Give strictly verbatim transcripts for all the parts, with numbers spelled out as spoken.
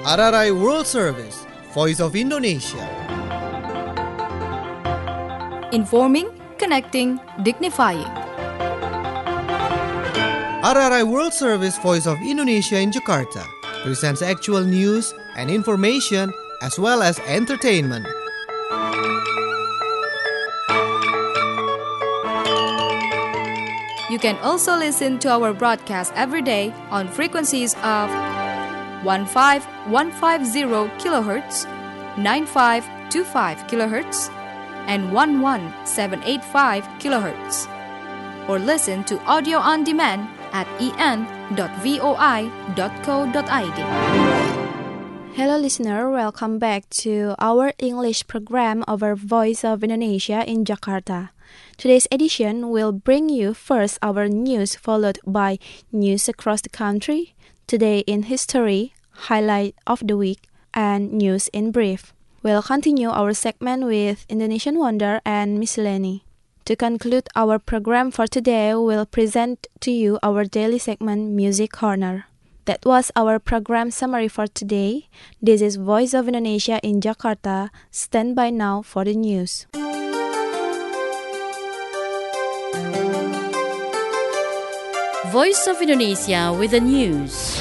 R R I World Service, Voice of Indonesia. Informing, connecting, dignifying. R R I World Service, Voice of Indonesia in Jakarta presents actual news and information as well as entertainment. You can also listen to our broadcast every day on frequencies of fifteen fifteen kilohertz, ninety-five twenty-five kilohertz, and eleven seven eighty-five kilohertz. Or listen to audio on demand at e n dot voi dot co dot i d. Hello listener, welcome back to our English program of our Voice of Indonesia in Jakarta. Today's edition will bring you first our news followed by news across the country, Today in History, Highlight of the Week, and News in Brief. We'll continue our segment with Indonesian Wonder and Miscellany. To conclude our program for today, we'll present to you our daily segment Music Corner. That was our program summary for today. This is Voice of Indonesia in Jakarta. Stand by now for the news. Voice of Indonesia with the news.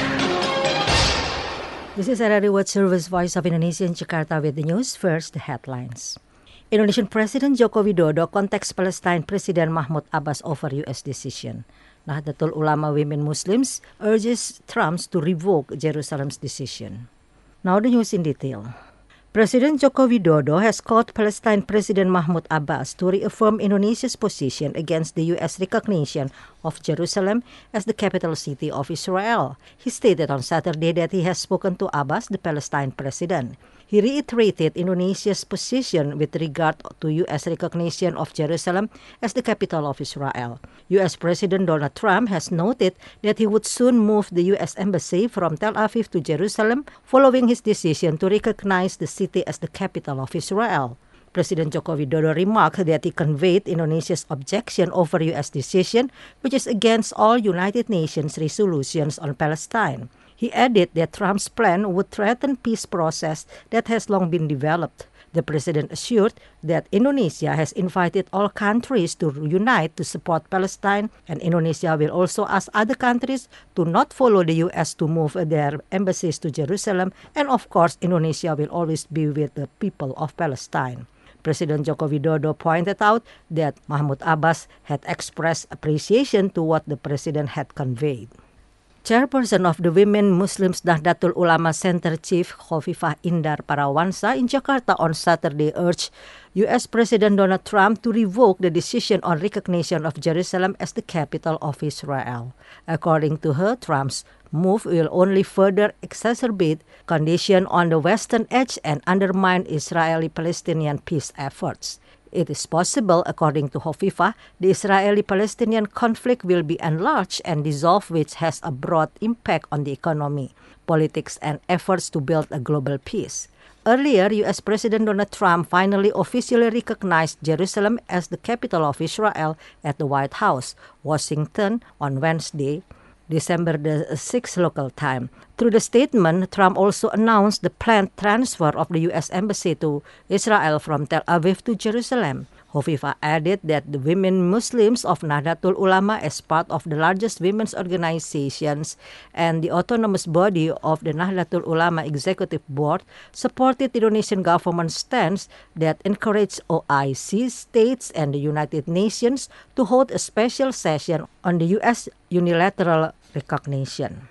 This is R R I World Service, Voice of Indonesia in Jakarta with the news. First, the headlines. Indonesian President Joko Widodo contacts Palestine President Mahmoud Abbas over U S decision. Nahdlatul Ulama Women Muslims urges Trump to revoke Jerusalem's decision. Now the news in detail. President Joko Widodo has called Palestine President Mahmoud Abbas to reaffirm Indonesia's position against the U S recognition of Jerusalem as the capital city of Israel. He stated on Saturday that he has spoken to Abbas, the Palestine president. He reiterated Indonesia's position with regard to U S recognition of Jerusalem as the capital of Israel. U S President Donald Trump has noted that he would soon move the U S Embassy from Tel Aviv to Jerusalem following his decision to recognize the city as the capital of Israel. President Joko Widodo remarked that he conveyed Indonesia's objection over U S decision, which is against all United Nations resolutions on Palestine. He added that Trump's plan would threaten peace process that has long been developed. The president assured that Indonesia has invited all countries to unite to support Palestine, and Indonesia will also ask other countries to not follow the U S to move their embassies to Jerusalem, and of course Indonesia will always be with the people of Palestine. President Joko Widodo pointed out that Mahmoud Abbas had expressed appreciation to what the president had conveyed. Chairperson of the Women Muslims Nahdlatul Ulama Center Chief Khofifah Indar Parawansa in Jakarta on Saturday urged U S President Donald Trump to revoke the decision on recognition of Jerusalem as the capital of Israel. According to her, Trump's move will only further exacerbate conditions on the western edge and undermine Israeli-Palestinian peace efforts. It is possible, according to Khofifah, the Israeli-Palestinian conflict will be enlarged and dissolved, which has a broad impact on the economy, politics, and efforts to build a global peace. Earlier, U S President Donald Trump finally officially recognized Jerusalem as the capital of Israel at the White House, Washington, on Wednesday, December the sixth local time. Through the statement, Trump also announced the planned transfer of the U S Embassy to Israel from Tel Aviv to Jerusalem. Khofifah added that the Women Muslims of Nahdlatul Ulama, as part of the largest women's organizations and the autonomous body of the Nahdlatul Ulama Executive Board, supported the Indonesian government's stance that encouraged O I C, states, and the United Nations to hold a special session on the U S unilateral recognition.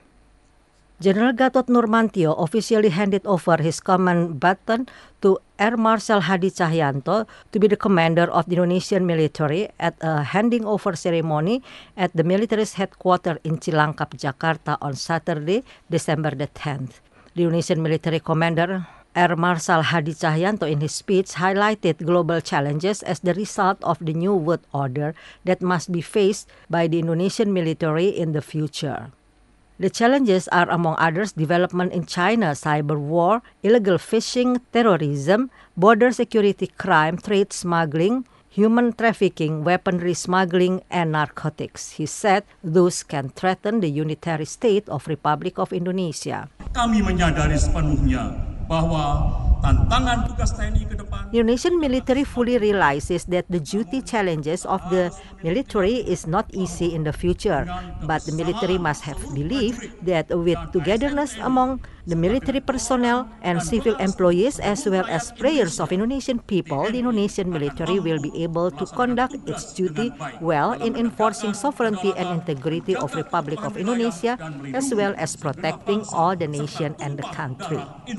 General Gatot Nurmantio officially handed over his command baton to Air Marshal Hadi Cahyanto to be the commander of the Indonesian military at a handing over ceremony at the military's headquarters in Cilangkap, Jakarta on Saturday, December the tenth. The Indonesian military commander Air Marshal Hadi Cahyanto in his speech highlighted global challenges as the result of the new world order that must be faced by the Indonesian military in the future. The challenges are, among others, development in China, cyber war, illegal fishing, terrorism, border security crime, trade smuggling, human trafficking, weaponry smuggling, and narcotics. He said those can threaten the unitary state of Republic of Indonesia. Kami menyadari sepenuhnya bahwa tantangan tugas T N I ke depan. Indonesian military fully realizes that the duty challenges of the military is not easy in the future, but the military must have belief that with togetherness among the military personnel and civil employees as well as prayers of Indonesian people, the Indonesian military will be able to conduct its duty well in enforcing sovereignty and integrity of Republic of Indonesia as well as protecting all the nation and the country.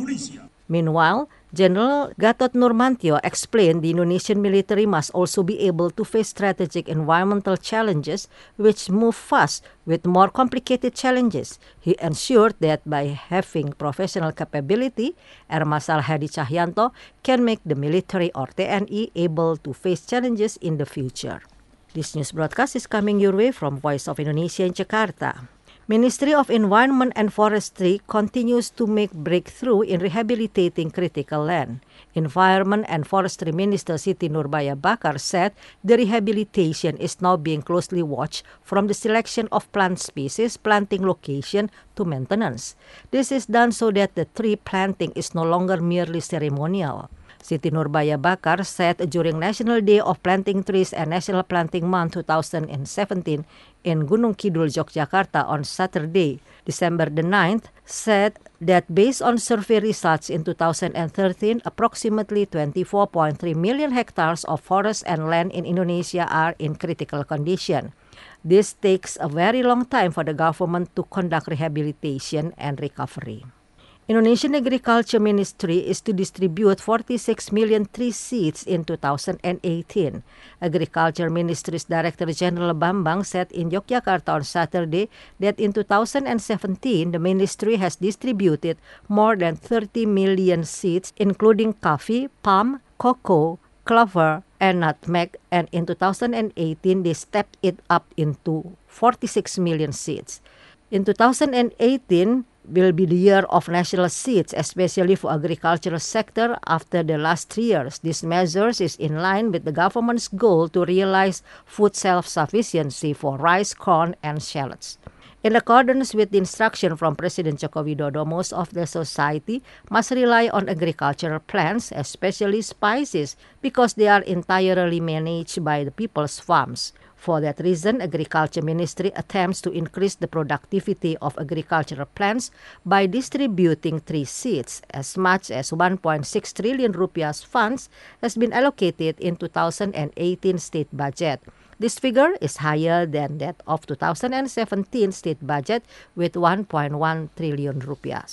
Meanwhile, General Gatot Nurmantio explained the Indonesian military must also be able to face strategic environmental challenges which move fast with more complicated challenges. He ensured that by having professional capability, Air Marshal Hadi Cahyanto can make the military or T N I able to face challenges in the future. This news broadcast is coming your way from Voice of Indonesia in Jakarta. Ministry of Environment and Forestry continues to make breakthrough in rehabilitating critical land. Environment and Forestry Minister Siti Nurbaya Bakar said the rehabilitation is now being closely watched from the selection of plant species, planting location to maintenance. This is done so that the tree planting is no longer merely ceremonial. Siti Nurbaya Bakar said during National Day of Planting Trees and National Planting Month two thousand seventeen in Gunung Kidul, Yogyakarta on Saturday, December the ninth, said that based on survey results in two thousand thirteen, approximately twenty-four point three million hectares of forest and land in Indonesia are in critical condition. This takes a very long time for the government to conduct rehabilitation and recovery. Indonesian Agriculture Ministry is to distribute forty-six million tree seeds in two thousand eighteen. Agriculture Ministry's Director General Bambang said in Yogyakarta on Saturday that in two thousand seventeen, the ministry has distributed more than thirty million seeds, including coffee, palm, cocoa, clover, and nutmeg, and in two thousand eighteen, they stepped it up into forty-six million seeds. In two thousand eighteen, will be the year of national seeds, especially for agricultural sector after the last three years. This measures is in line with the government's goal to realize food self-sufficiency for rice, corn, and shallots. In accordance with the instruction from President Joko Widodo, most of the society must rely on agricultural plants, especially spices, because they are entirely managed by the people's farms. For that reason, Agriculture Ministry attempts to increase the productivity of agricultural plants by distributing tree seeds. As much as one point six trillion rupiah funds has been allocated in two thousand eighteen state budget. This figure is higher than that of two thousand seventeen state budget with one point one trillion rupiah.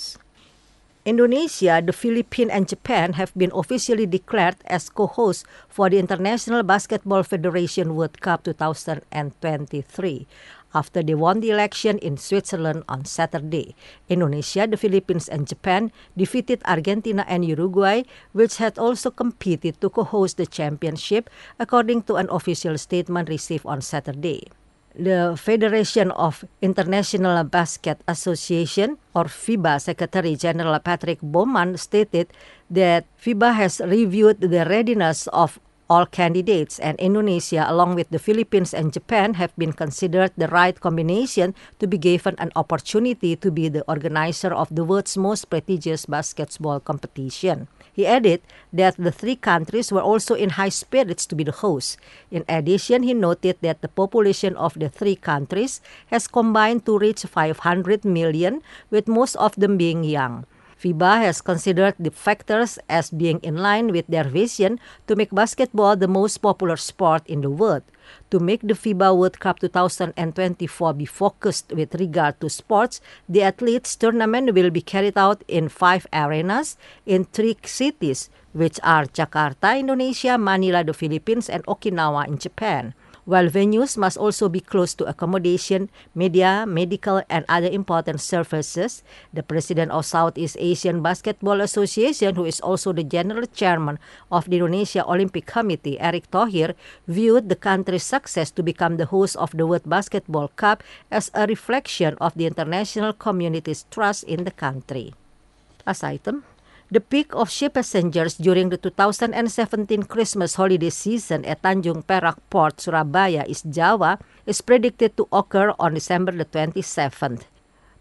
Indonesia, the Philippines, and Japan have been officially declared as co-hosts for the International Basketball Federation World Cup two thousand twenty-three. After they won the election in Switzerland on Saturday, Indonesia, the Philippines, and Japan defeated Argentina and Uruguay, which had also competed to co-host the championship, according to an official statement received on Saturday. The Federation of International Basket Association, or FIBA Secretary General Patrick Bowman, stated that FIBA has reviewed the readiness of all candidates, and Indonesia, along with the Philippines and Japan, have been considered the right combination to be given an opportunity to be the organizer of the world's most prestigious basketball competition. He added that the three countries were also in high spirits to be the hosts. In addition, he noted that the population of the three countries has combined to reach five hundred million, with most of them being young. FIBA has considered the factors as being in line with their vision to make basketball the most popular sport in the world. To make the FIBA World Cup two thousand twenty-four be focused with regard to sports, the athletes tournament will be carried out in five arenas in three cities, which are Jakarta, Indonesia, Manila, the Philippines, and Okinawa in Japan. While venues must also be close to accommodation, media, medical, and other important services, the president of Southeast Asian Basketball Association, who is also the general chairman of the Indonesia Olympic Committee, Erick Thohir, viewed the country's success to become the host of the World Basketball Cup as a reflection of the international community's trust in the country. Last item. The peak of ship passengers during the two thousand seventeen Christmas holiday season at Tanjung Perak Port, Surabaya, East Java, is predicted to occur on December the twenty-seventh.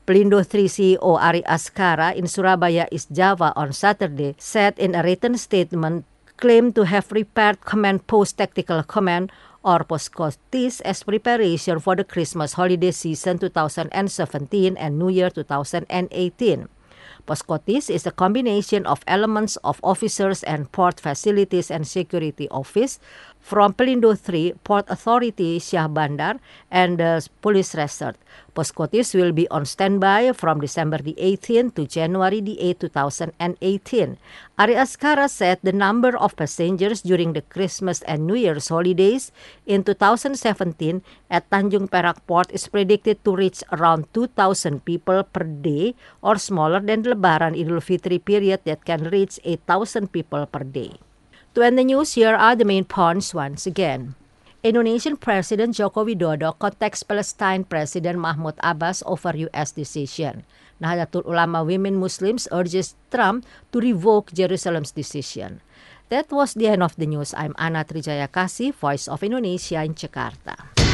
Pelindo three C E O Ari Askara in Surabaya, East Java on Saturday said in a written statement claimed to have prepared Command Post Tactical Command or Poskotis as preparation for the Christmas holiday season two thousand seventeen and New Year two thousand eighteen. Poskotis is a combination of elements of officers and port facilities and security office from Pelindo three, Port Authority Syah Bandar, and the police resort. Poskotis will be on standby from December the eighteenth to January the eighth, two thousand eighteen. Ari Askara said the number of passengers during the Christmas and New Year's holidays in two thousand seventeen at Tanjung Perak Port is predicted to reach around two thousand people per day, or smaller than the Lebaran Idul Fitri period that can reach eight thousand people per day. To end the news, here are the main points once again. Indonesian President Joko Widodo contacts Palestine President Mahmoud Abbas over U S decision. Nahdlatul Ulama Women Muslims urges Trump to revoke Jerusalem's decision. That was the end of the news. I'm Ana Trijayakasi, Voice of Indonesia in Jakarta.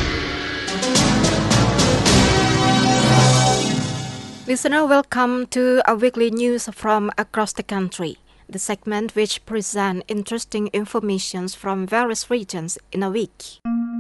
Listener, welcome to a weekly news from across the country, the segment which presents interesting information from various regions in a week.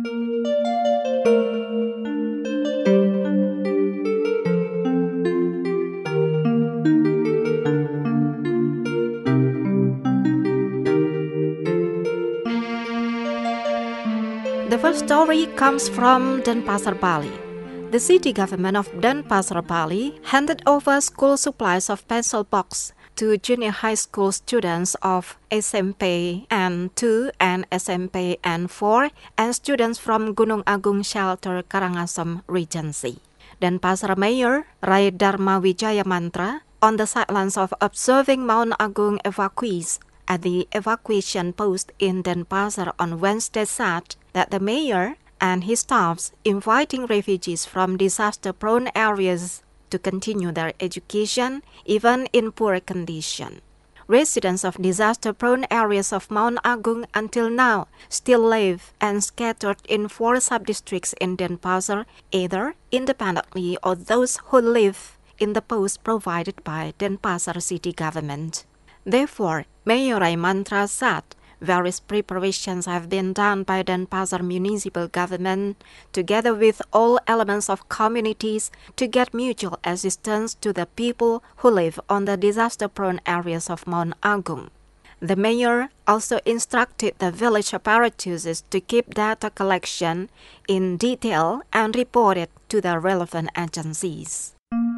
The first story comes from Denpasar, Bali. The city government of Denpasar, Bali handed over school supplies of pencil box to junior high school students of S M P N two and S M P N four and students from Gunung Agung Shelter Karangasem Regency. Denpasar Mayor Rai Dharma Wijaya Mantra, on the sidelines of observing Mount Agung evacuees at the evacuation post in Denpasar on Wednesday, said that the mayor and his staffs inviting refugees from disaster-prone areas to continue their education even in poor condition. Residents of disaster-prone areas of Mount Agung until now still live and scattered in four sub-districts in Denpasar, either independently or those who live in the post provided by Denpasar city government. Therefore, Mayor Rai Mantra said various preparations have been done by Denpasar municipal government together with all elements of communities to get mutual assistance to the people who live on the disaster-prone areas of Mount Agung. The mayor also instructed the village apparatuses to keep data collection in detail and report it to the relevant agencies.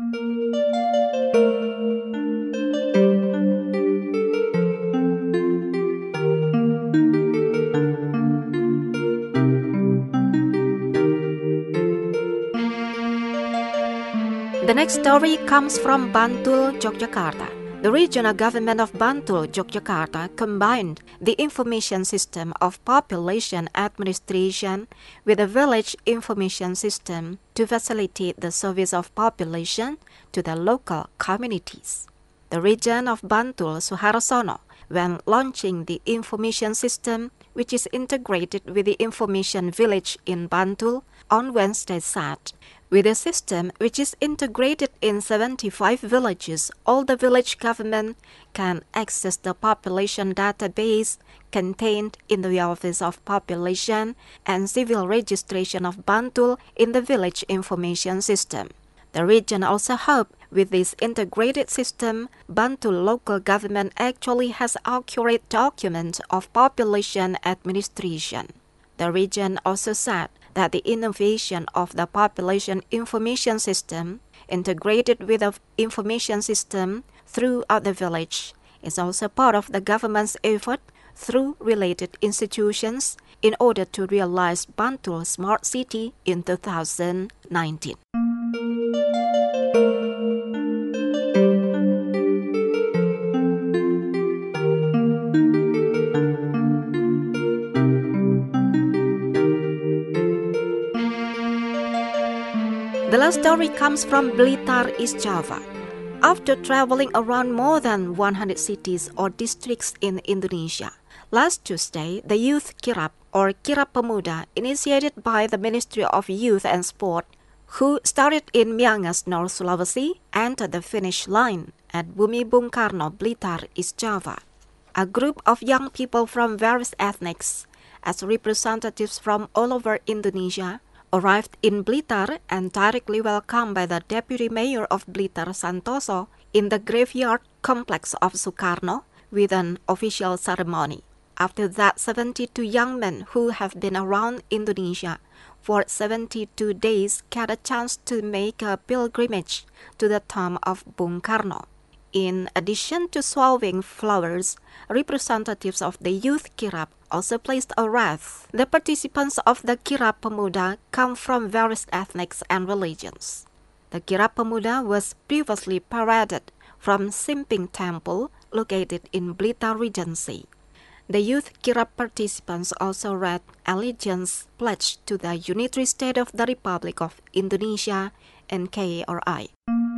The next story comes from Bantul, Yogyakarta. The regional government of Bantul, Yogyakarta combined the information system of population administration with a village information system to facilitate the service of population to the local communities. The region of Bantul, Suharsono, when launching the information system, which is integrated with the information village in Bantul, on Wednesday said, with a system which is integrated in seventy-five villages, all the village government can access the population database contained in the Office of Population and Civil Registration of Bantul in the village information system. The region also hoped with this integrated system, Bantul local government actually has accurate documents of population administration. The region also said that the innovation of the population information system integrated with the information system throughout the village is also part of the government's effort through related institutions in order to realize Bantul Smart City in two thousand nineteen. The last story comes from Blitar, East Java. After traveling around more than one hundred cities or districts in Indonesia, last Tuesday, the Youth Kirap or Kirap Pemuda, initiated by the Ministry of Youth and Sport, who started in Miangas, North Sulawesi, entered the finish line at Bumi Bung Karno, Blitar, East Java. A group of young people from various ethnics, as representatives from all over Indonesia, arrived in Blitar and directly welcomed by the Deputy Mayor of Blitar, Santoso, in the graveyard complex of Sukarno with an official ceremony. After that, seventy-two young men who have been around Indonesia for seventy-two days get a chance to make a pilgrimage to the tomb of Bung Karno. In addition to swallowing flowers, representatives of the youth Kirap also placed a wreath. The participants of the Kirap Pemuda come from various ethnics and religions. The Kirap Pemuda was previously paraded from Simping Temple, located in Blitar Regency. The youth Kirap participants also read allegiance pledge to the unitary state of the Republic of Indonesia, N K R I.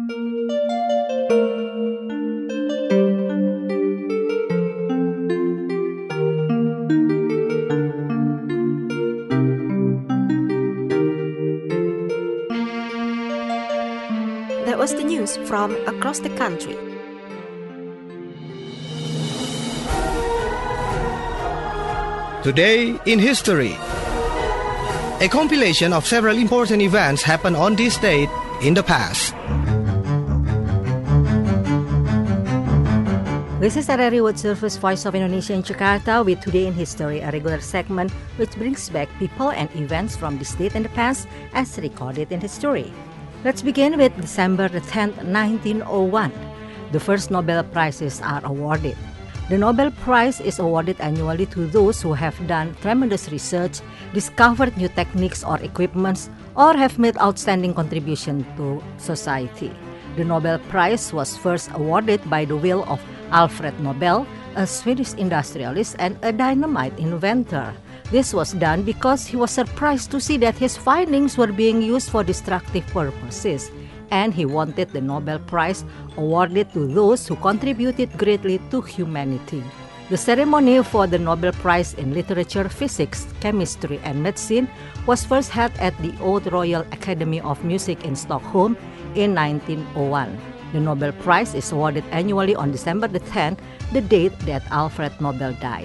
That was the news from across the country. Today in History. A compilation of several important events happened on this date in the past. This is R R I World Service Voice of Indonesia in Jakarta with Today in History, a regular segment which brings back people and events from this date in the past as recorded in history. Let's begin with December the tenth, nineteen oh one. The first Nobel Prizes are awarded. The Nobel Prize is awarded annually to those who have done tremendous research, discovered new techniques or equipments, or have made outstanding contribution to society. The Nobel Prize was first awarded by the will of Alfred Nobel, a Swedish industrialist and a dynamite inventor. This was done because he was surprised to see that his findings were being used for destructive purposes, and he wanted the Nobel Prize awarded to those who contributed greatly to humanity. The ceremony for the Nobel Prize in Literature, Physics, Chemistry, and Medicine was first held at the Old Royal Academy of Music in Stockholm in nineteen oh one. The Nobel Prize is awarded annually on December the tenth, the date that Alfred Nobel died.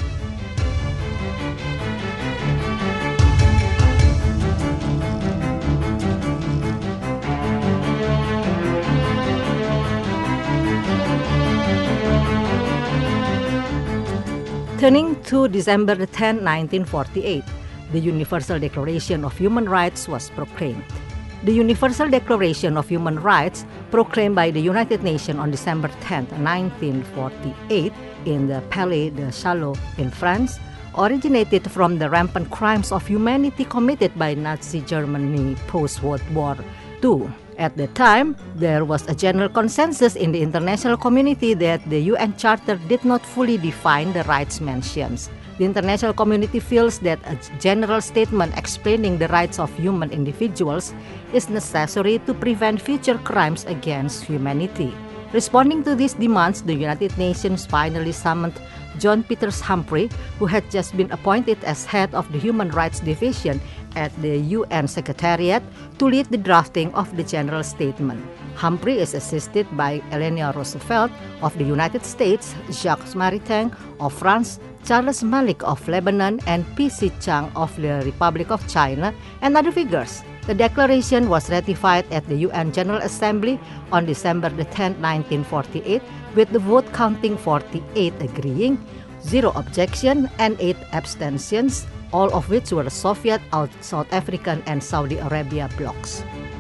Turning to December the tenth, nineteen forty-eight, the Universal Declaration of Human Rights was proclaimed. The Universal Declaration of Human Rights, proclaimed by the United Nations on December tenth, nineteen forty-eight, in the Palais de Chaillot in France, originated from the rampant crimes of humanity committed by Nazi Germany post-World War Two. At the time, there was a general consensus in the international community that the U N Charter did not fully define the rights mentioned. The international community feels that a general statement explaining the rights of human individuals is necessary to prevent future crimes against humanity. Responding to these demands, the United Nations finally summoned John Peters Humphrey, who had just been appointed as head of the Human Rights Division at the U N Secretariat, to lead the drafting of the general statement. Humphrey is assisted by Eleanor Roosevelt of the United States, Jacques Maritain of France, Charles Malik of Lebanon, and P C Chang of the Republic of China, and other figures. The declaration was ratified at the U N General Assembly on December the tenth, nineteen forty-eight, with the vote counting forty-eight agreeing, zero objection, and eight abstentions, all of which were Soviet, South African, and Saudi Arabia blocs.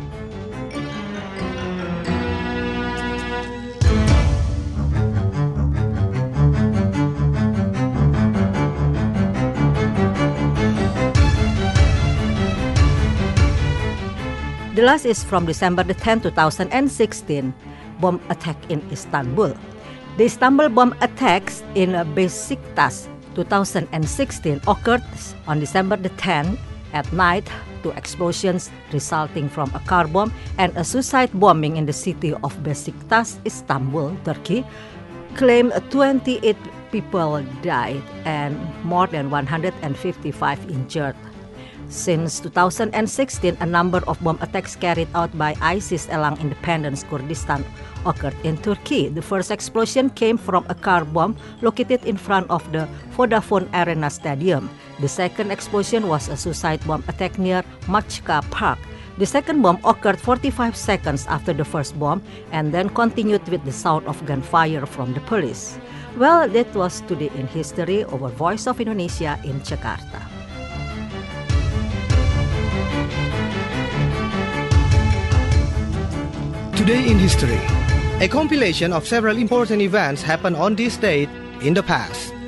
The last is from December the tenth, two thousand sixteen, bomb attack in Istanbul. The Istanbul bomb attacks in Besiktas two thousand sixteen occurred on December the tenth at night. Two explosions resulting from a car bomb and a suicide bombing in the city of Besiktas, Istanbul, Turkey, claimed twenty-eight people died and more than one hundred fifty-five injured. Since two thousand sixteen, a number of bomb attacks carried out by ISIS along independent Kurdistan occurred in Turkey. The first explosion came from a car bomb located in front of the Vodafone Arena Stadium. The second explosion was a suicide bomb attack near Machka Park. The second bomb occurred forty-five seconds after the first bomb and then continued with the sound of gunfire from the police. Well, that was Today in History over Voice of Indonesia in Jakarta. Today in History, a compilation of several important events happened on this date in the past.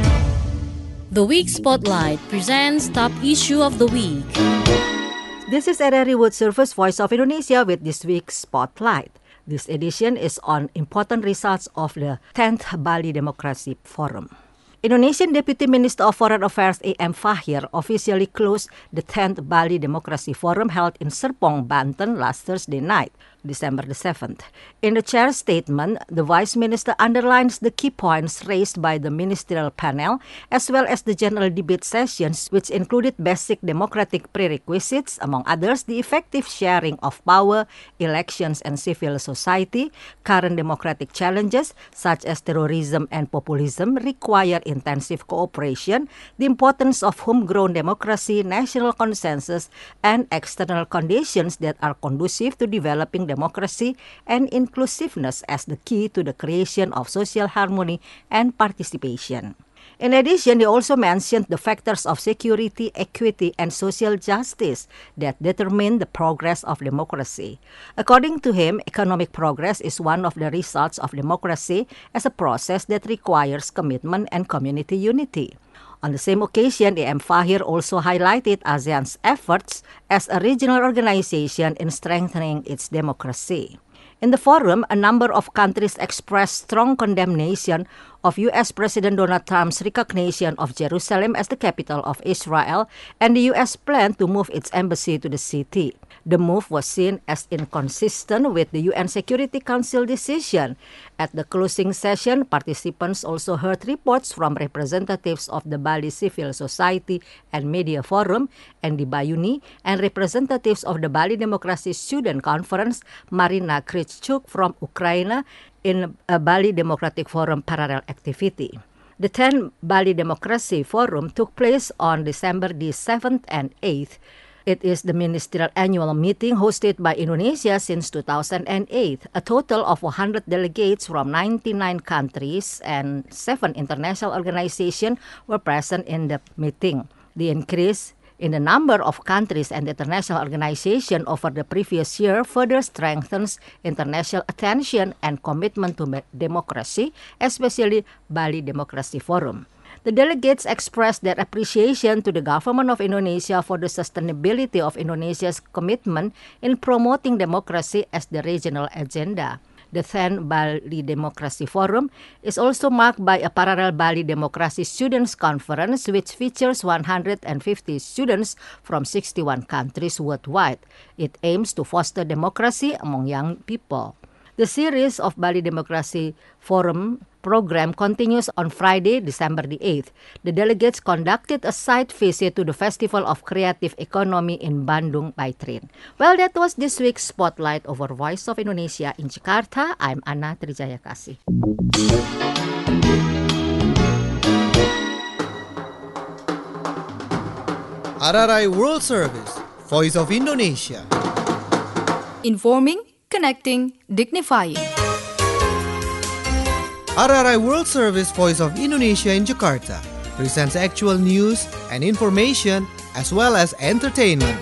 The Week Spotlight presents Top Issue of the Week. This is R R I World Service Voice of Indonesia with this week's Spotlight. This edition is on important results of the tenth Bali Democracy Forum. Indonesian Deputy Minister of Foreign Affairs A M Fahir officially closed the tenth Bali Democracy Forum held in Serpong, Banten last Thursday night, December the seventh. In the chair's statement, the Vice Minister underlines the key points raised by the ministerial panel as well as the general debate sessions, which included basic democratic prerequisites, among others, the effective sharing of power, elections and civil society, current democratic challenges such as terrorism and populism require intensive cooperation, the importance of homegrown democracy, national consensus, and external conditions that are conducive to developing democracy and inclusiveness as the key to the creation of social harmony and participation. In addition, they also mentioned the factors of security, equity, and social justice that determine the progress of democracy. According to him, economic progress is one of the results of democracy as a process that requires commitment and community unity. On the same occasion, A M Fahir also highlighted ASEAN's efforts as a regional organization in strengthening its democracy. In the forum, a number of countries expressed strong condemnation of U S President Donald Trump's recognition of Jerusalem as the capital of Israel and the U S plan to move its embassy to the city. The move was seen as inconsistent with the U N Security Council decision. At the closing session, participants also heard reports from representatives of the Bali Civil Society and Media Forum, Andy Bayuni, and representatives of the Bali Democracy Student Conference, Marina Krichchuk from Ukraine, in a Bali Democratic Forum parallel activity. The tenth Bali Democracy Forum took place on December the seventh and eighth. It is the ministerial annual meeting hosted by Indonesia since two thousand eight. A total of one hundred delegates from ninety-nine countries and seven international organizations were present in the meeting. The increase in the number of countries and international organizations over the previous year further strengthens international attention and commitment to democracy, especially Bali Democracy Forum. The delegates expressed their appreciation to the government of Indonesia for the sustainability of Indonesia's commitment in promoting democracy as the regional agenda. The tenth Bali Democracy Forum is also marked by a parallel Bali Democracy Students Conference, which features one hundred fifty students from sixty-one countries worldwide. It aims to foster democracy among young people. The series of Bali Democracy Forum program continues on Friday, December the eighth. The delegates conducted a site visit to the Festival of Creative Economy in Bandung by train. Well, that was this week's Spotlight over Voice of Indonesia in Jakarta. I'm Anna Trijayakasih. R R I World Service, Voice of Indonesia. Informing, connecting, dignifying. R R I World Service Voice of Indonesia in Jakarta presents actual news and information as well as entertainment.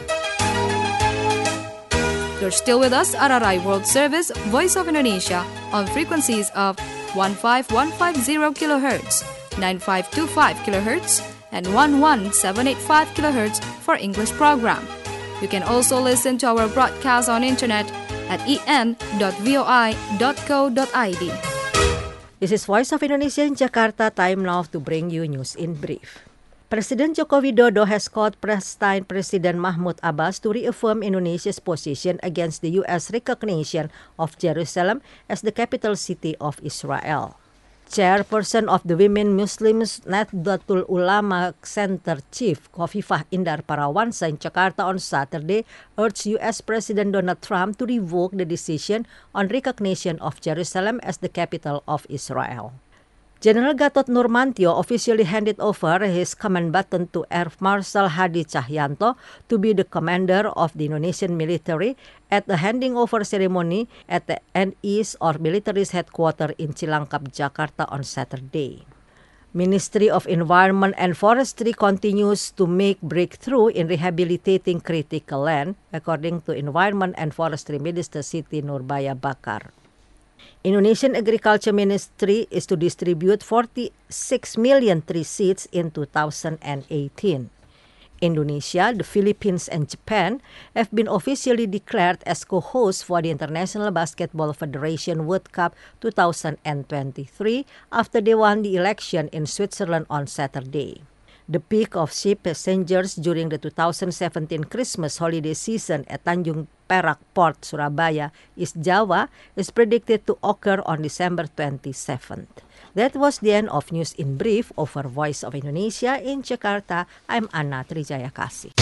You're still with us, R R I World Service Voice of Indonesia, on frequencies of one five one five zero kilohertz, nine five two five kilohertz, and one one seven eight five kilohertz for English program. You can also listen to our broadcast on internet at e n dot voi dot co dot i d. This is Voice of Indonesia in Jakarta. Time now to bring you news in brief. President Joko Widodo has called Palestine President Mahmoud Abbas to reaffirm Indonesia's position against the U S recognition of Jerusalem as the capital city of Israel. Chairperson of the Women Muslims Nahdlatul Ulama Center Chief Khofifah Indar Parawansa in Jakarta on Saturday urged U S President Donald Trump to revoke the decision on recognition of Jerusalem as the capital of Israel. General Gatot Nurmantio officially handed over his command baton to Air Marshal Hadi Cahyanto to be the commander of the Indonesian military at the handing over ceremony at the N I S or military's headquarters in Cilangkap, Jakarta on Saturday. Ministry of Environment and Forestry continues to make breakthrough in rehabilitating critical land, according to Environment and Forestry Minister Siti Nurbaya Bakar. Indonesian Agriculture Ministry is to distribute forty-six million tree seeds in two thousand eighteen. Indonesia, the Philippines, and Japan have been officially declared as co-hosts for the International Basketball Federation World Cup two thousand twenty-three after they won the election in Switzerland on Saturday. The peak of ship passengers during the two thousand seventeen Christmas holiday season at Tanjung Perak Port, Surabaya, East Java, is predicted to occur on December twenty-seventh. That was the end of News in Brief over Voice of Indonesia in Jakarta. I'm Anna Trijayakasi.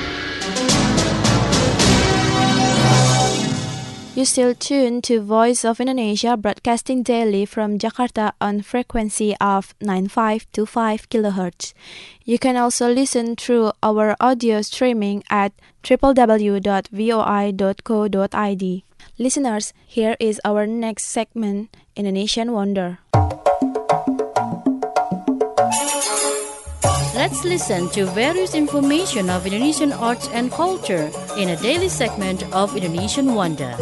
You still tuned to Voice of Indonesia broadcasting daily from Jakarta on frequency of nine five two five kilohertz. You can also listen through our audio streaming at w w w dot voi dot co dot i d. Listeners, here is our next segment, Indonesian Wonder. Let's listen to various information of Indonesian arts and culture in a daily segment of Indonesian Wonder.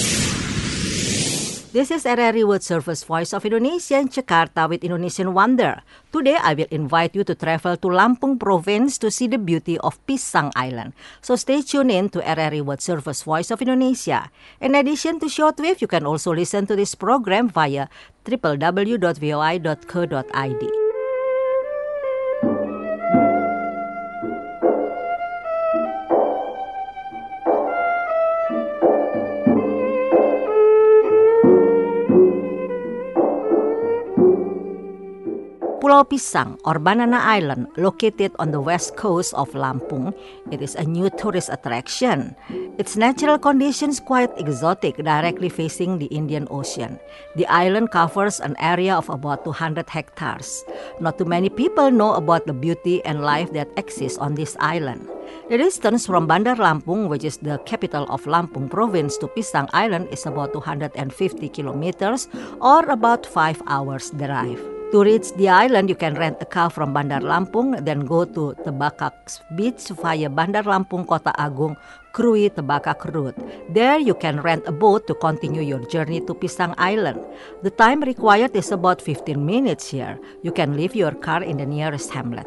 This is R R I World Service Voice of Indonesia in Jakarta with Indonesian Wonder. Today, I will invite you to travel to Lampung Province to see the beauty of Pisang Island. So stay tuned in to R R I World Service Voice of Indonesia. In addition to shortwave, you can also listen to this program via w w w dot voi dot co dot i d. Pulau Pisang or Banana Island, located on the west coast of Lampung, it is a new tourist attraction. Its natural conditions quite exotic, directly facing the Indian Ocean. The island covers an area of about two hundred hectares. Not too many people know about the beauty and life that exists on this island. The distance from Bandar Lampung, which is the capital of Lampung Province, to Pisang Island is about two hundred fifty kilometers or about five hours drive. To reach the island, you can rent a car from Bandar Lampung, then go to Tebakak Beach via Bandar Lampung Kota Agung, Krui Tebakak route. There, you can rent a boat to continue your journey to Pisang Island. The time required is about fifteen minutes here. You can leave your car in the nearest hamlet.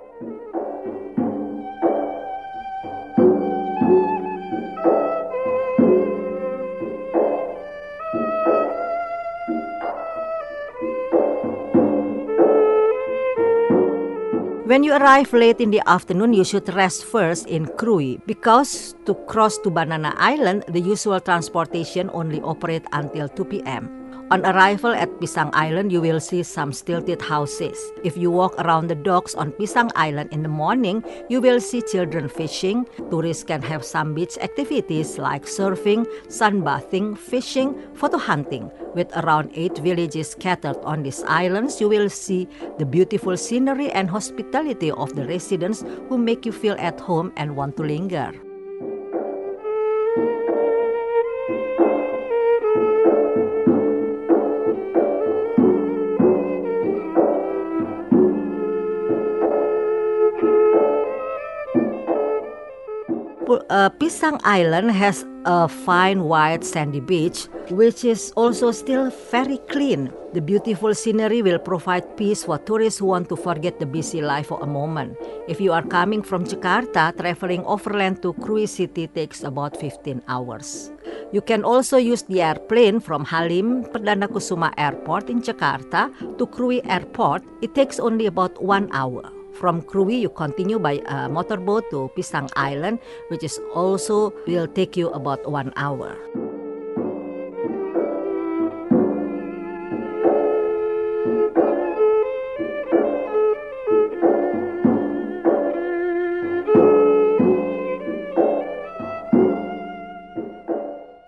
When you arrive late in the afternoon, you should rest first in Krui because to cross to Banana Island, the usual transportation only operates until two p.m. On arrival at Pisang Island, you will see some stilted houses. If you walk around the docks on Pisang Island in the morning, you will see children fishing. Tourists can have some beach activities like surfing, sunbathing, fishing, photo hunting. With around eight villages scattered on these islands, you will see the beautiful scenery and hospitality of the residents who make you feel at home and want to linger. Uh, Pisang Island has a fine white sandy beach, which is also still very clean. The beautiful scenery will provide peace for tourists who want to forget the busy life for a moment. If you are coming from Jakarta, traveling overland to Krui City takes about fifteen hours. You can also use the airplane from Halim Perdana Kusuma Airport in Jakarta to Krui Airport. It takes only about one hour. From Krui, you continue by a motorboat to Pisang Island, which is also will take you about one hour.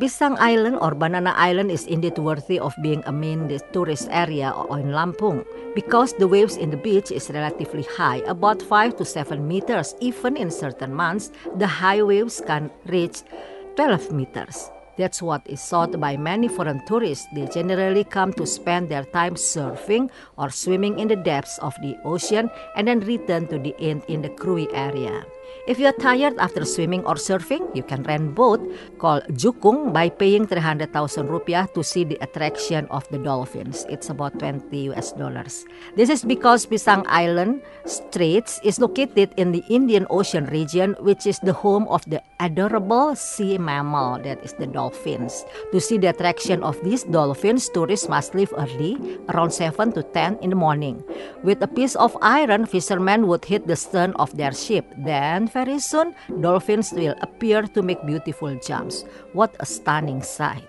Pisang Island or Banana Island is indeed worthy of being a main tourist area in Lampung because the waves in the beach is relatively high, about five to seven meters. Even in certain months, the high waves can reach twelve meters. That's what is sought by many foreign tourists. They generally come to spend their time surfing or swimming in the depths of the ocean and then return to the end in the Krui area. If you are tired after swimming or surfing, you can rent boat called Jukung by paying three hundred thousand rupiah to see the attraction of the dolphins. It's about twenty U S dollars. This is because Pisang Island Straits is located in the Indian Ocean region, which is the home of the adorable sea mammal, that is the dolphins. To see the attraction of these dolphins, tourists must leave early, around seven to ten in the morning. With a piece of iron, fishermen would hit the stern of their ship. Then, very soon, dolphins will appear to make beautiful jumps. What a stunning sight!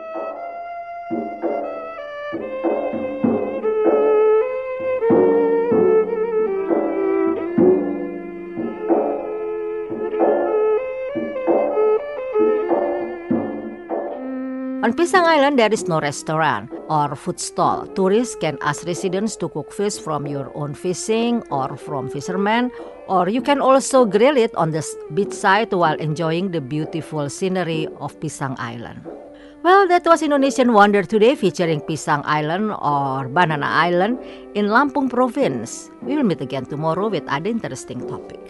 On Pisang Island, there is no restaurant or food stall. Tourists can ask residents to cook fish from your own fishing or from fishermen, or you can also grill it on the beachside while enjoying the beautiful scenery of Pisang Island. Well, that was Indonesian Wonder today, featuring Pisang Island or Banana Island in Lampung Province. We will meet again tomorrow with other interesting topic.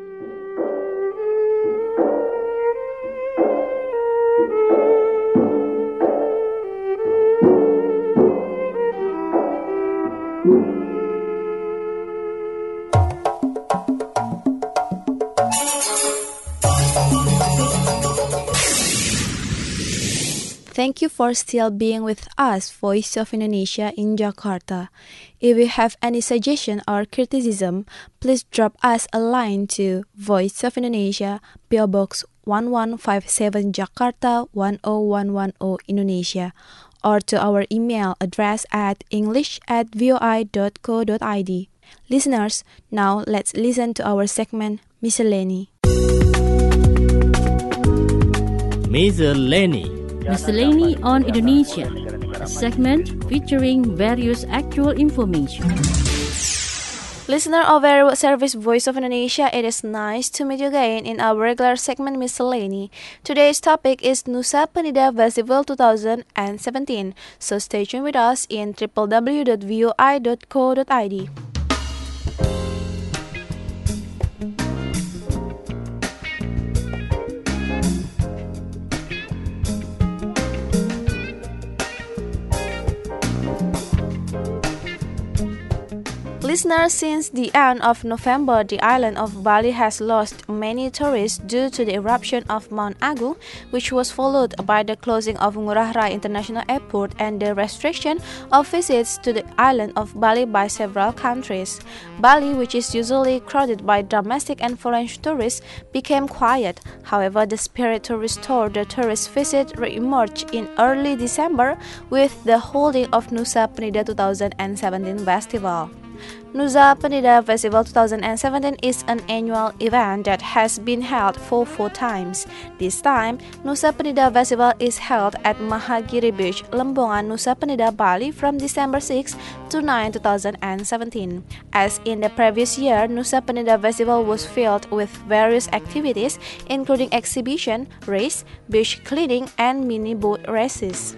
Thank you for still being with us, Voice of Indonesia in Jakarta. If you have any suggestion or criticism, please drop us a line to Voice of Indonesia, P O Box one one five seven Jakarta one oh one one oh Indonesia, or to our email address at english at voi dot co dot id. Listeners, now let's listen to our segment Miscellany. Miscellany. Miscellany on Indonesia, a segment featuring various actual information. Listener of our service Voice of Indonesia, it is nice to meet you again in our regular segment Miscellany. Today's topic is Nusa Penida Festival twenty seventeen, so stay tuned with us in w w w dot voi dot co dot id. Listeners, since the end of November, the island of Bali has lost many tourists due to the eruption of Mount Agung, which was followed by the closing of Ngurah Rai International Airport and the restriction of visits to the island of Bali by several countries. Bali, which is usually crowded by domestic and foreign tourists, became quiet. However, the spirit to restore the tourist visit re-emerged in early December with the holding of Nusa Penida twenty seventeen Festival. Nusa Penida Festival twenty seventeen is an annual event that has been held for four times. This time, Nusa Penida Festival is held at Mahagiri Beach, Lembongan, Nusa Penida, Bali from December sixth to ninth, twenty seventeen. As in the previous year, Nusa Penida Festival was filled with various activities including exhibition, race, beach cleaning, and mini boat races.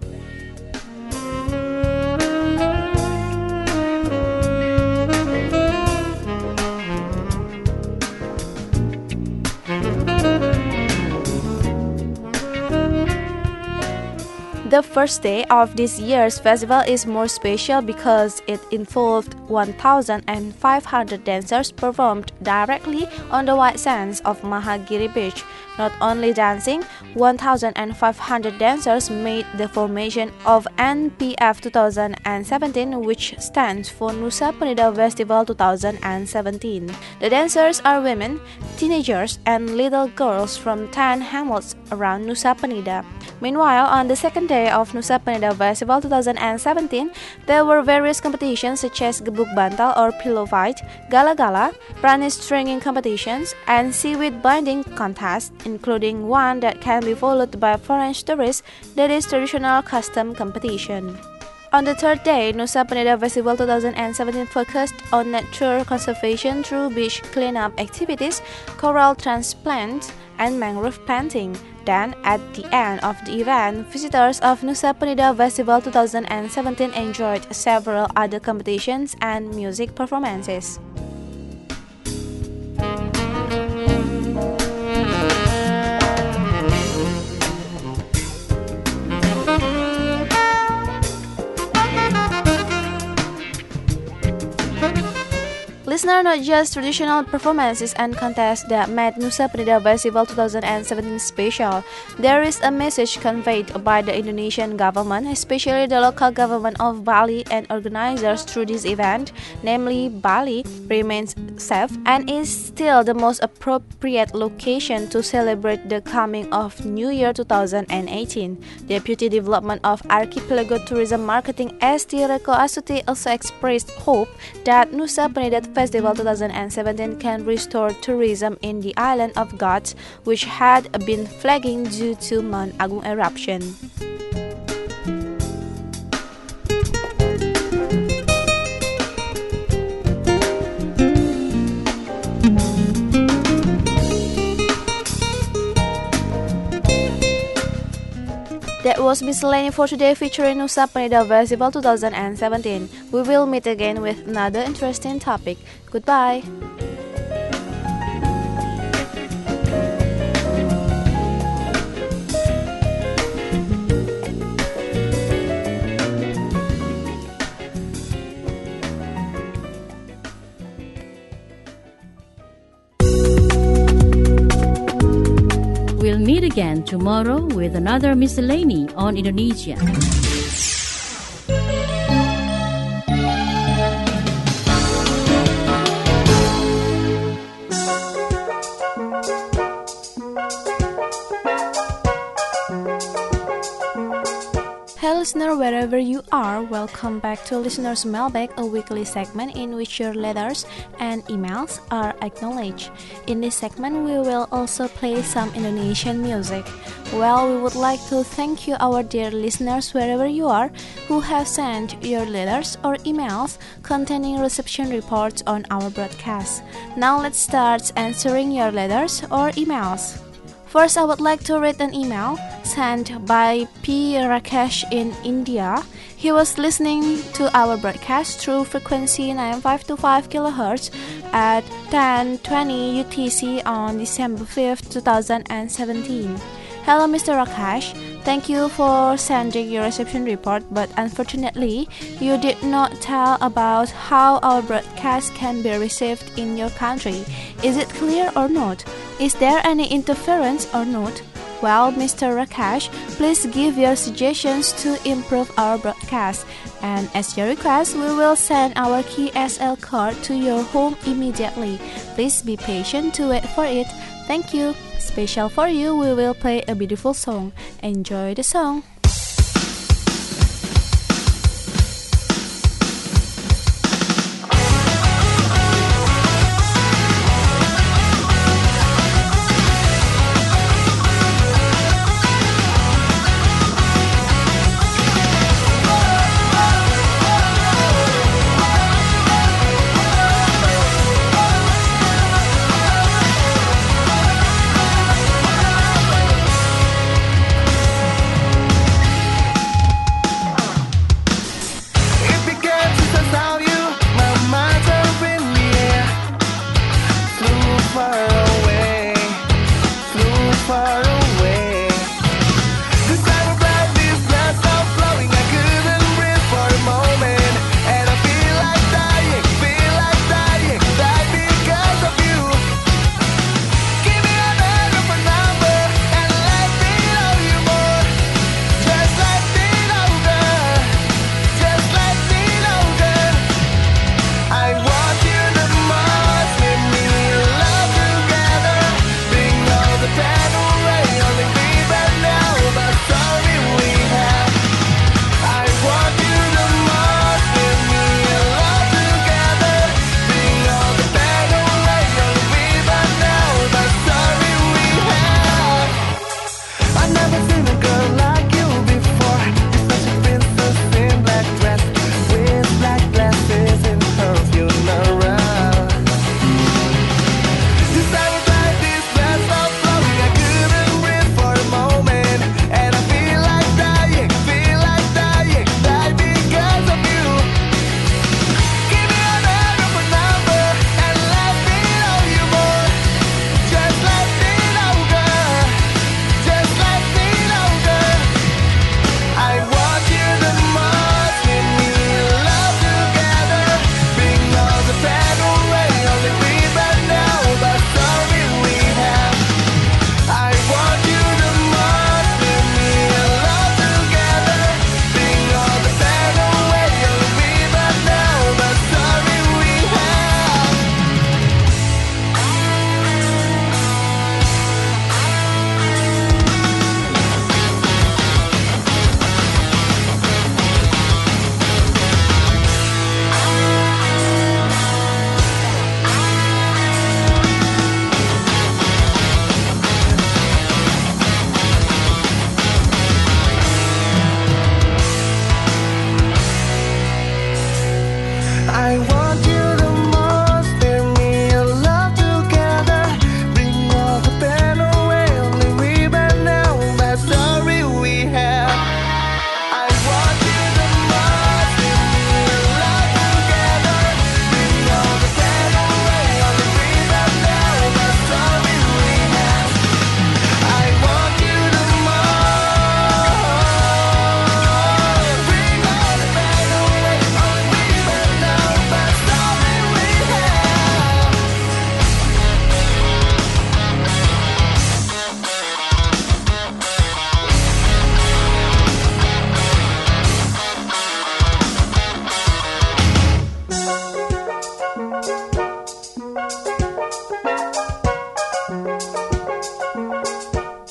The first day of this year's festival is more special because it involved one thousand five hundred dancers performed directly on the white sands of Mahagiri Beach. Not only dancing, one thousand five hundred dancers made the formation of N P F twenty seventeen, which stands for Nusa Penida Festival twenty seventeen. The dancers are women, teenagers, and little girls from ten hamlets around Nusa Penida. Meanwhile, on the second day of Nusa Penida Festival twenty seventeen, there were various competitions such as Gebuk Bantal or Pillow Fight, Gala Gala, Brownie Stringing competitions, and Seaweed Binding contests, including one that can be followed by foreign tourists, that is traditional custom competition. On the third day, Nusa Penida Festival twenty seventeen focused on nature conservation through beach cleanup activities, coral transplants, and mangrove planting. Then, at the end of the event, visitors of Nusa Penida Festival twenty seventeen enjoyed several other competitions and music performances. Listener, not just traditional performances and contests that made Nusa Penida Festival twenty seventeen special. There is a message conveyed by the Indonesian government, especially the local government of Bali and organizers through this event, namely Bali remains safe and is still the most appropriate location to celebrate the coming of New Year twenty eighteen. Deputy Development of Archipelago Tourism Marketing S T Reko Asuti also expressed hope that Nusa Penida Festival twenty seventeen can restore tourism in the island of gods, which had been flagging due to Mount Agung eruption. That was Miscellany for today featuring Nusa Penida Festival twenty seventeen. We will meet again with another interesting topic. Goodbye. We'll meet again tomorrow with another Miscellany on Indonesia. Hello listener, wherever you are, welcome back to Listener's Mailbag, a weekly segment in which your letters and emails are acknowledged. In this segment, we will also play some Indonesian music. Well, we would like to thank you, our dear listeners, wherever you are, who have sent your letters or emails containing reception reports on our broadcast. Now let's start answering your letters or emails. First, I would like to read an email sent by P. Rakesh in India. He was listening to our broadcast through frequency nine five two five kilohertz at ten twenty U T C on December fifth, twenty seventeen. Hello, Mister Rakesh. Thank you for sending your reception report, but unfortunately, you did not tell about how our broadcast can be received in your country. Is it clear or not? Is there any interference or not? Well, Mister Rakesh, please give your suggestions to improve our broadcast. And as your request, we will send our K S L card to your home immediately. Please be patient to wait for it. Thank you. Special for you, we will play a beautiful song. Enjoy the song.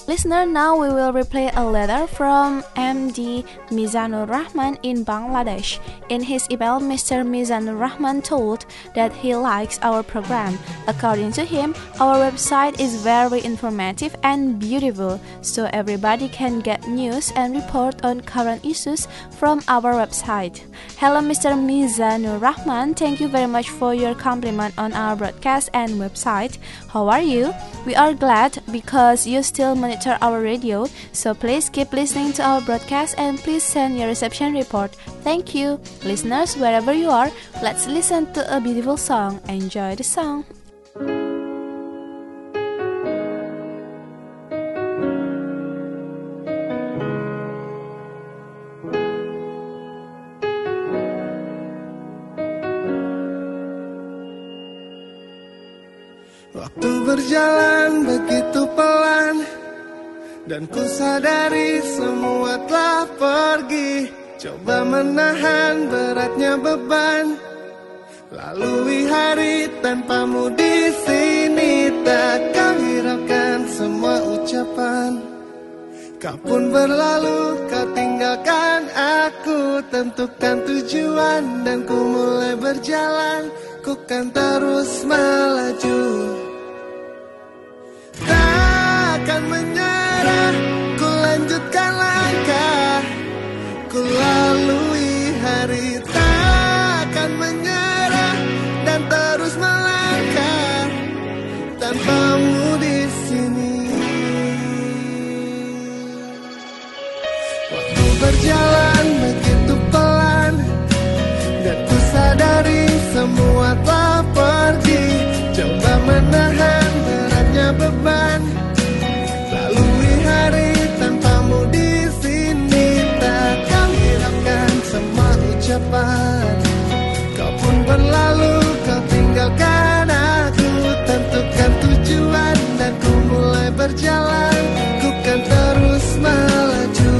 Listener, now we will replay a letter from M D Mizanur Rahman in Bangladesh. In his email, Mister Mizanur Rahman told that he likes our program. According to him, our website is very informative and beautiful, so everybody can get news and report on current issues from our website. Hello, Mister Mizanur Rahman. Thank you very much for your compliment on our broadcast and website. How are you? We are glad because you still monitor our radio, so please keep listening to our broadcast and please send your reception report. Thank you. Listeners, wherever you are, let's listen to a beautiful song. Enjoy the song. Waktu berjalan begitu pelan, dan ku sadari semua telah pergi. Coba menahan beratnya beban, lalui hari tanpamu di sini. Takkan hiraukan semua ucapan. Kau pun berlalu, kau tinggalkan aku. Tentukan tujuan dan ku mulai berjalan. Ku kan terus melaju, takkan menyerah. Ku lanjutkan langkah, ku lalui hari. Takkan menyerah dan terus melangkah tanpamu di sini. Waktu berjalan begitu pelan, dan ku sadari semua telah pergi. Coba menahan beratnya beban, lalui hari tanpamu di sini. Takkan hiraukan semua ucapan. Kau pun berlalu, kau tinggalkan aku. Tentukan tujuan dan ku mulai berjalan. Ku kan terus melaju,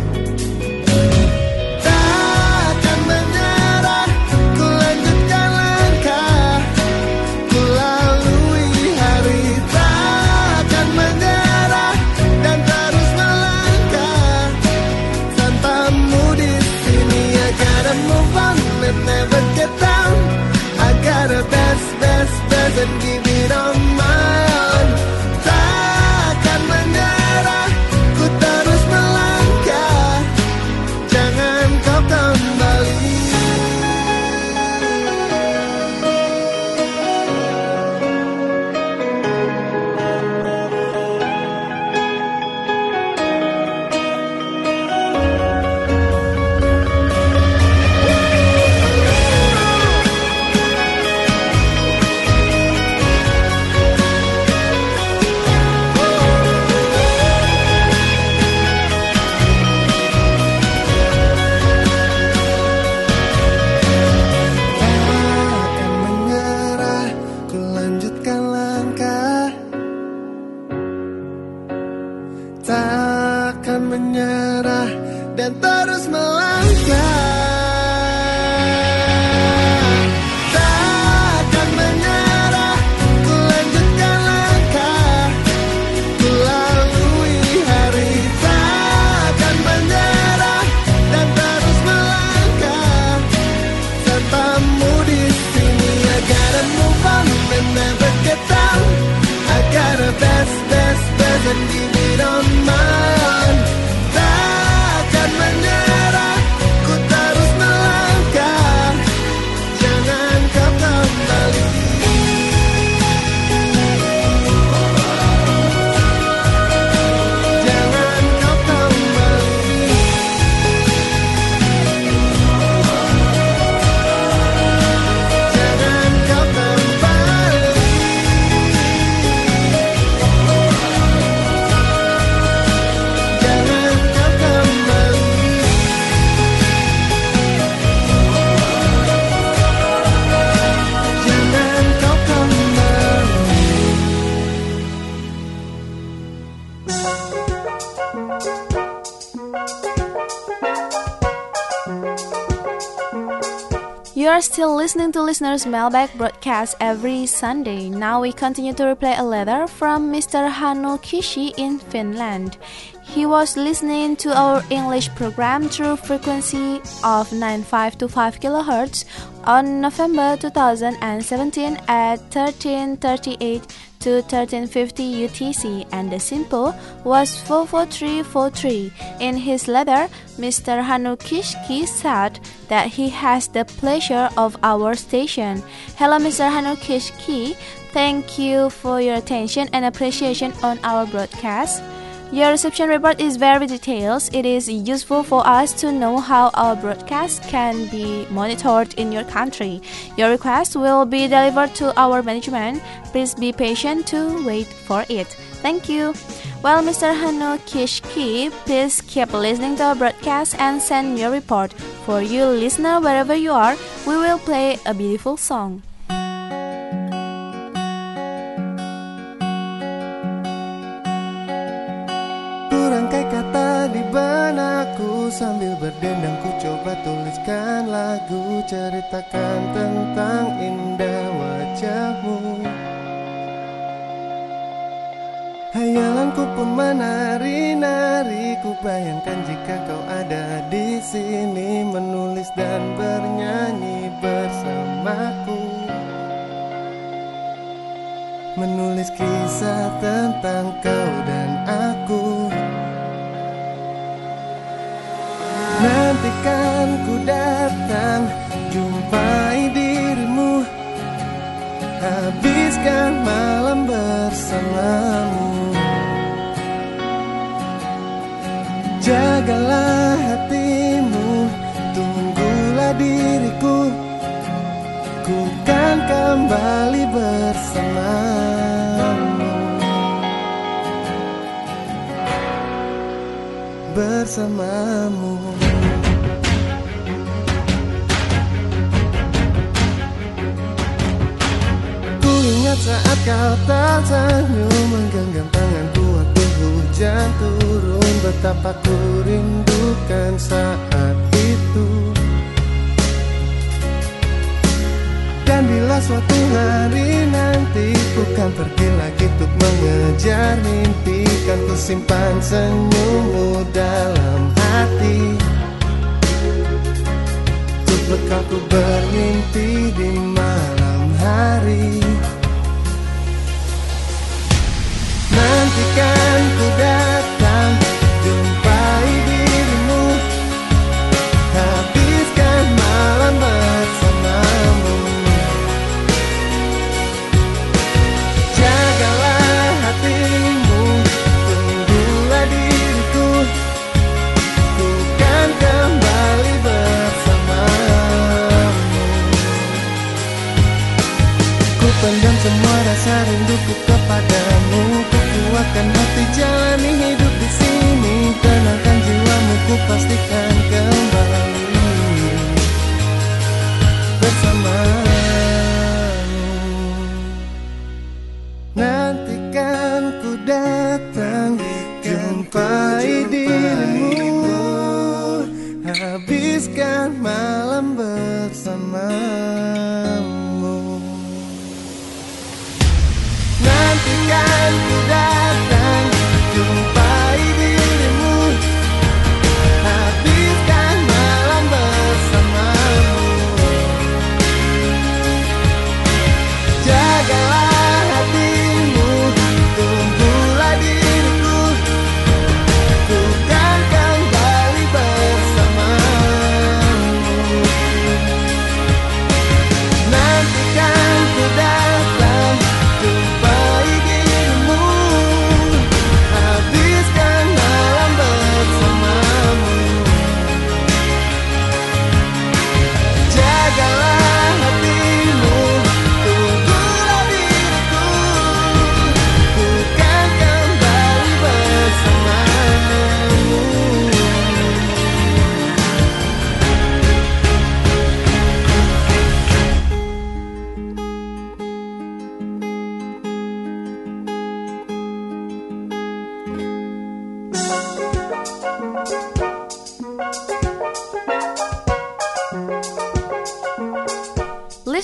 takkan menyerah. Ku lanjutkan langkah, ku lalui hari. Takkan menyerah dan terus melangkah tanpamu di sini. I gotta move on and never get down. I gotta best, best, best and give it on my own. Takkan menyerah, ku terus melangkah. Jangan kau kembali. Takkan menyerah, ku lanjutkan langkah. Takkan menyerah dan terus melangkah. Takkan menyerah, ku lanjutkan langkah. Ku lalui hari. Takkan menyerah dan terus melangkah tanpamu di sini. I gotta move on and never get down. I gotta best, best, best and give it on my own. Takkan menyerah, ku terus melangkah. Jangan kau kembali. Jangan kau kembali. Jangan kau kembali. Jangan kau kembali. Jangan kau kembali. You are still listening to Listeners Mailbag broadcast every Sunday. Now we continue to replay a letter from Mister Hannu Kishi in Finland. He was listening to our English program through frequency of nine five two five kilohertz on November two thousand seventeen at thirteen thirty-eight to thirteen fifty U T C, and the symbol was four four three four three. In his letter, Mister Hannu Kishi said that he has the pleasure of our station. Hello, Mister Hannu Kishi. Thank you for your attention and appreciation on our broadcast. Your reception report is very detailed. It is useful for us to know how our broadcast can be monitored in your country. Your request will be delivered to our management. Please be patient to wait for it. Thank you. Well, Mister Hannu Kishi, please keep listening to our broadcast and send your report. For you listener, wherever you are, we will play a beautiful song. Rangkai kata di benakku, sambil berdendang ku coba tuliskan lagu, ceritakan tentang indah wajahmu. Hayalanku pun menari-nari, ku bayangkan jika kau ada di sini, menulis dan bernyanyi bersamaku, menulis kisah tentang kau dan aku. Nantikan ku datang, jumpai dirimu, habiskan malam bersamamu. Jagalah hatimu, tunggulah diriku, ku kan kembali bersamamu. Bersamamu. Ku ingat saat kau tersenyum, menggenggam tanganku waktu hujan turun, betapa ku rindukan saat itu. Dan bila suatu hari nanti ku kan pergi lagi untuk mengejar mimpi, kan ku simpan senyummu dalam hati, untuk bekal ku bermimpi di malam hari. Nantikan ku datang, jumpai dirimu, habiskan malam bersamamu. Jagalah hatimu, tunggulah diriku, ku kan kembali bersamamu. Ku pendam semua rasa rinduku kepadamu, ku kuatkan hati jalani hidup di sini, tenangkan jiwamu, ku pastikan kembali bersamamu. Nantikan ku datang, jumpai dirimu, habiskan malam bersamamu. Nantikan ku datang, jumpai dirimu, habiskan malam bersamamu. Jagalah hatimu, tunggulah diriku, ku kan kembali bersamamu.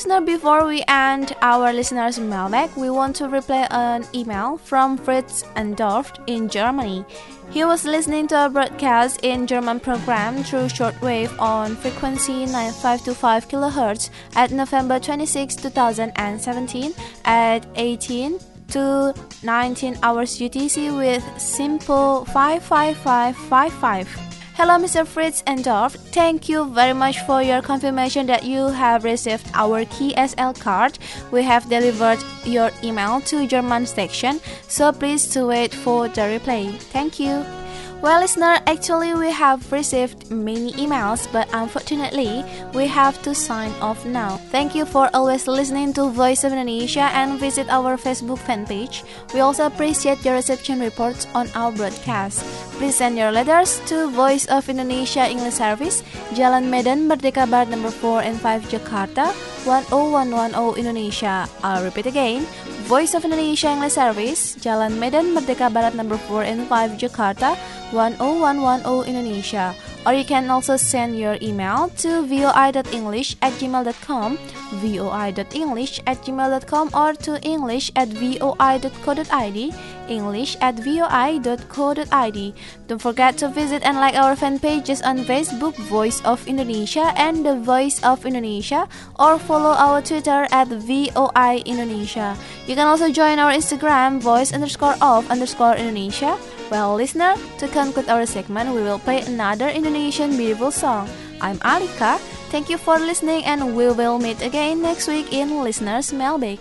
listener, before we end our listeners' mailbag, we want to replay an email from Fritz Endorf in Germany. He was listening to a broadcast in German program through shortwave on frequency nine five two five kilohertz at November twenty-sixth, twenty seventeen at eighteen to nineteen hours U T C with simple five five five five five. Hello, Mister Fritz Endorf. Thank you very much for your confirmation that you have received our K S L card. We have delivered your email to German section, so please to wait for the reply. Thank you. Well, listener, actually we have received many emails, but unfortunately we have to sign off now. Thank you for always listening to Voice of Indonesia and visit our Facebook fan page. We also appreciate your reception reports on our broadcast. Please send your letters to Voice of Indonesia English Service, Jalan Medan Merdeka Barat number four and five, Jakarta one oh one one oh, Indonesia. I'll repeat again. Voice of Indonesia English Service, Jalan Medan Merdeka Barat number four and five, Jakarta one oh one one oh, Indonesia. Or you can also send your email to voi dot english at gmail dot com, voi dot english at gmail dot com, or to english at voi dot co dot id, english at voi dot co dot id. Don't forget to visit and like our fan pages on Facebook, Voice of Indonesia and The Voice of Indonesia, or follow our Twitter at V O I Indonesia. You can also join our Instagram, voice underscore of underscore Indonesia. Well, listener, to conclude our segment, we will play another Indonesian beautiful song. I'm Alika. Thank you for listening, and we will meet again next week in Listener's Mailbag.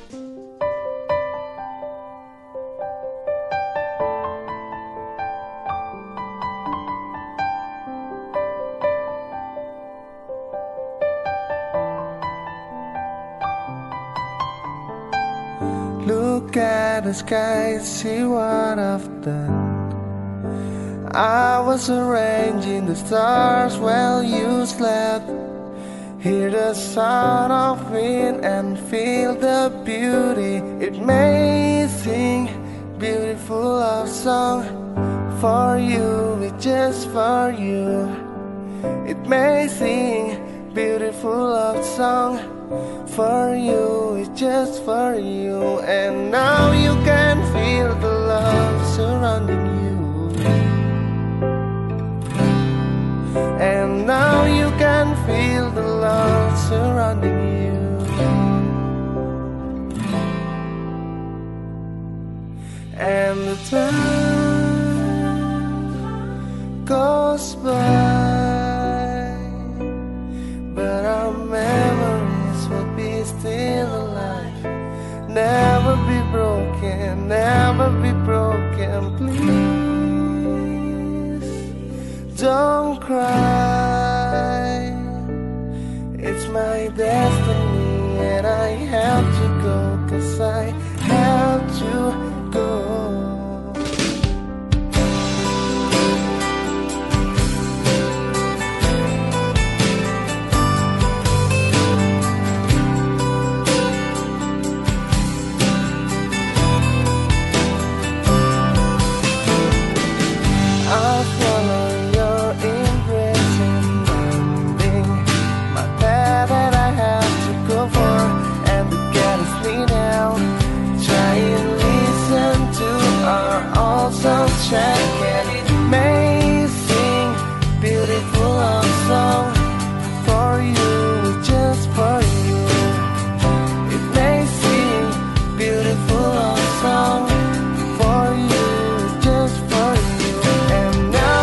Look at the sky, see what I've done. I was arranging the stars while you slept. Hear the sound of wind and feel the beauty. It may sing beautiful love song for you, it's just for you. It may sing beautiful love song for you, it's just for you. And now you can feel the love surrounding you. And now you can feel the love surrounding you. And the time goes by, but our memories will be still alive. Never be broken, never be broken, please. Don't cry, it's my destiny, and I have to go, 'cause I have to go. Check and it may sing beautiful love song for you, just for you. It may sing beautiful love song for you, just for you. And now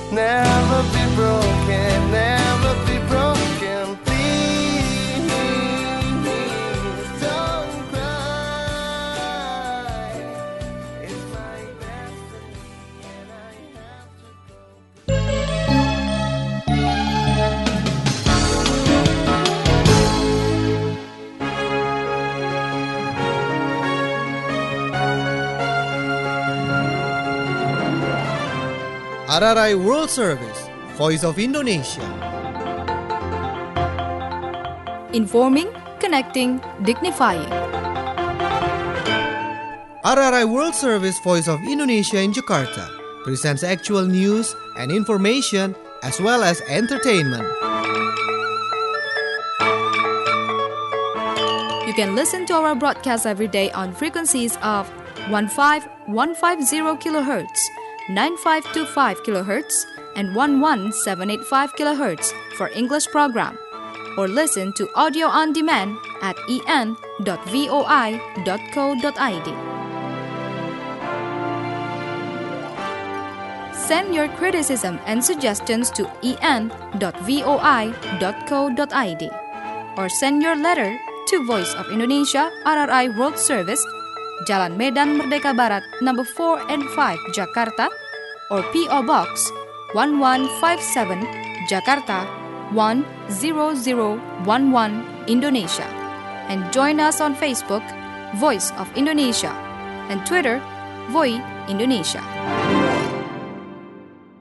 never be broken, never be broken. Please don't cry. It's my destiny and I have to go. R R I World Service, Voice of Indonesia. Informing, connecting, dignifying. R R I World Service, Voice of Indonesia in Jakarta presents actual news and information as well as entertainment. You can listen to our broadcast every day on frequencies of fifteen fifty kilohertz, ninety-five twenty-five kilohertz, and eleven seven eighty-five kilohertz for English program. Or listen to audio on demand at e n dot voi dot co dot i d. Send your criticism and suggestions to e n dot voi dot co dot i d or send your letter to Voice of Indonesia R R I World Service, Jalan Medan Merdeka Barat, number four and five, Jakarta, or P O Box one one five seven, Jakarta one zero zero one one, Indonesia. And join us on Facebook, Voice of Indonesia, and Twitter, Voi Indonesia.